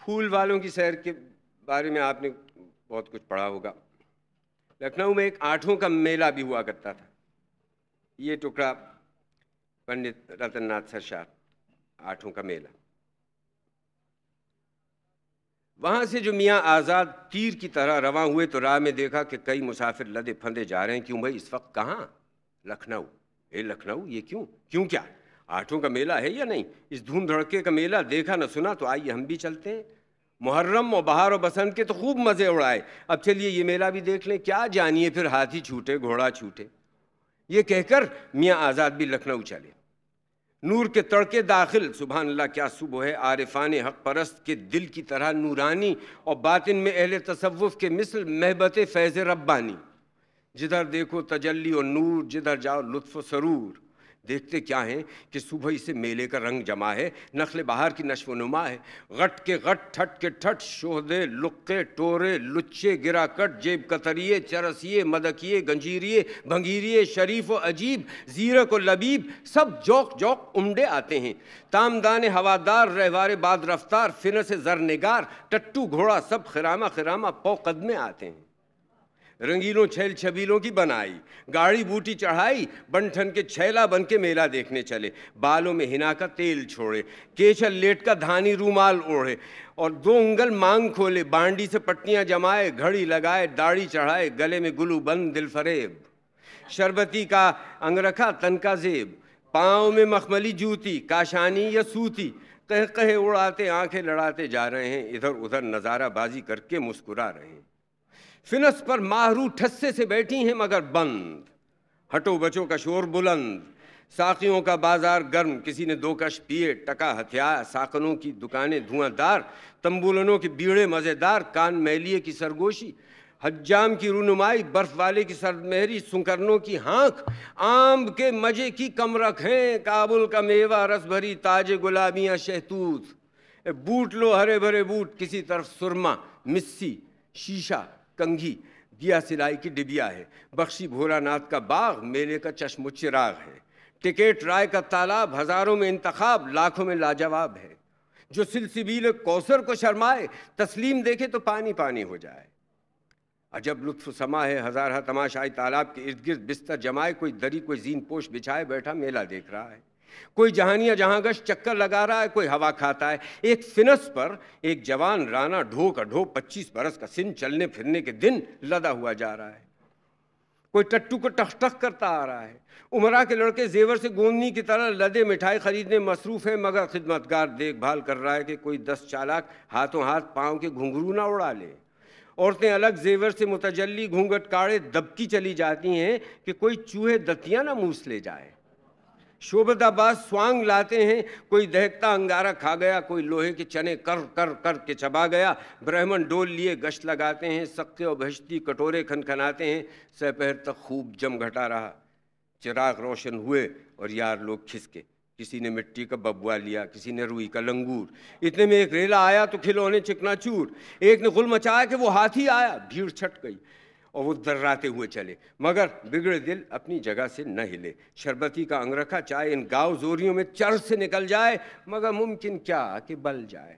پھول والوں کی سیر کے بارے میں آپ نے بہت کچھ پڑھا ہوگا. لکھنؤ میں ایک آٹھوں کا میلہ بھی ہوا کرتا تھا. یہ ٹکڑا پنڈت رتن ناتھ سرشار، آٹھوں کا میلہ. وہاں سے جو میاں آزاد تیر کی طرح رواں ہوئے تو راہ میں دیکھا کہ کئی مسافر لدے پھندے جا رہے ہیں. کیوں بھائی اس وقت کہاں؟ لکھنؤ. لکھنؤ یہ کیوں کیا آٹھوں کا میلہ ہے یا نہیں؟ اس دھوم دھڑکے کا میلہ دیکھا نہ سنا تو آئیے ہم بھی چلتے ہیں. محرم اور بہار و بسنت کے تو خوب مزے اڑائے، اب چلیے یہ میلہ بھی دیکھ لیں. کیا جانیے پھر ہاتھی چھوٹے گھوڑا چھوٹے. یہ کہہ کر میاں آزاد بھی لکھنؤ چلے. نور کے تڑکے داخل، سبحان اللہ کیا صبح ہے، عارفان حق پرست کے دل کی طرح نورانی اور باطن میں اہل تصوف کے مثل محبت فیض ربانی. جدھر دیکھو تجلی اور نور، جدھر جاؤ لطف و سرور. دیکھتے کیا ہیں کہ صبح سے میلے کا رنگ جمع ہے، نخل بہار کی نشو و نما ہے. غٹ کے غٹ، ٹھٹ کے ٹھٹ، شہدے لقے ٹورے لچے گرا کٹ، جیب کتریے چرسیے مدکیے گنجیریے بھنگیریے، شریف و عجیب زیرک و لبیب، سب جوق جوق عمڈے آتے ہیں. تامدان ہوادار، رہوار باد رفتار، فنس زرنگار، ٹٹو گھوڑا، سب خرامہ خرامہ پو قدمے آتے ہیں. رنگینوں چھیل چھبیلوں کی بنائی، گاڑی بوٹی چڑھائی، بنٹھن کے چھیلا بن کے میلہ دیکھنے چلے. بالوں میں ہنا کا تیل چھوڑے، کیچل لیٹ کا دھانی رومال اوڑھے اور 2 انگل مانگ کھولے، بانڈی سے پٹیاں جمائے، گھڑی لگائے، داڑھی چڑھائے، گلے میں گلو بند دل فریب. شربتی کا انگرکھا تن کا زیب، پاؤں میں مخملی جوتی، کاشانی یا سوتی. قہقہے اڑاتے آنکھیں لڑاتے جا رہے ہیں، ادھر ادھر نظارہ بازی کر کے مسکرا رہے ہیں. فنس پر ماہرو ٹھسے سے بیٹھی ہیں مگر بند، ہٹو بچوں کا شور بلند. ساقیوں کا بازار گرم، کسی نے 2 کش پیے، ٹکا ہتھیا. ساقنوں کی دکانیں دھواں دار، تنبولنوں کے بیڑے مزیدار. کان میلیے کی سرگوشی، حجام کی رونمائی، برف والے کی سرد مہری، سنکرنوں کی ہانک، آمب کے مزے کی کمرکھ ہیں. کابل کا میوہ رس بھری تاج گلابیاں شہتوت. بوٹ لو ہرے بھرے بوٹ، کسی طرف سرما مسی شیشہ کنگھی. دیا سلائی کی ڈبیا ہے، بخشی بھولا ناتھ کا باغ میلے کا چشم و چراغ ہے. ٹکٹ رائے کا تالاب، ہزاروں میں انتخاب، لاکھوں میں لاجواب ہے. جو سلسبیل کوثر کو شرمائے، تسلیم دیکھے تو پانی پانی ہو جائے. عجب لطف سما ہے، ہزارہ تماشائی تالاب کے ارد گرد بستر جمائے. کوئی دری کوئی زین پوش بچھائے بیٹھا میلہ دیکھ رہا ہے. کوئی جہانیاں جہاں گشت چکر لگا رہا ہے، کوئی ہوا کھاتا ہے. ایک فنس پر ایک جوان رانا ڈھو کا ڈھو 25 برس کا سن، چلنے پھرنے کے دن لدا ہوا جا رہا ہے. کوئی ٹٹو کو ٹخ ٹخ کرتا آ رہا ہے. عمرہ کے لڑکے زیور سے گوندنی کی طرح لدے مٹھائی خریدنے مصروف ہیں، مگر خدمتگار دیکھ بھال کر رہا ہے کہ کوئی 10 چالاک ہاتھوں ہاتھ پاؤں کے گھنگرو نہ اڑا لے. عورتیں الگ زیور سے متجلی گھونگھٹ کاڑے دبکی چلی جاتی ہیں کہ کوئی چوہے دتیاں نہ موس لے جائے. شوبدہ باز سوانگ لاتے ہیں، کوئی دہکتا انگارہ کھا گیا، کوئی لوہے کے چنے کر کر کر کے چبا گیا. برہمن ڈول لیے گشت لگاتے ہیں، سکے اور بہشتی کٹورے کھنکھناتے ہیں. سپہر تک خوب جم گھٹا رہا. چراغ روشن ہوئے اور یار لوگ کھسکے. کسی نے مٹی کا ببوا لیا، کسی نے روئی کا لنگور. اتنے میں ایک ریلا آیا تو کھلونے چکنا چور. ایک نے غل مچایا کہ وہ ہاتھی آیا. بھیڑ چھٹ گئی اور وہ درراتے ہوئے چلے، مگر بگڑے دل اپنی جگہ سے نہ ہلے. شربتی کا انگرکھا چائے ان گاؤ زوریوں میں چر سے نکل جائے، مگر ممکن کیا کہ بل جائے.